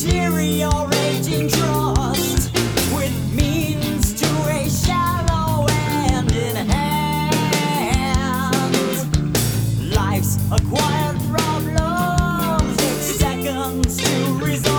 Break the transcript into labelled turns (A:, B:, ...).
A: deteriorating trust with means to a shallow end in hand. Life's acquired problems take seconds to resolve.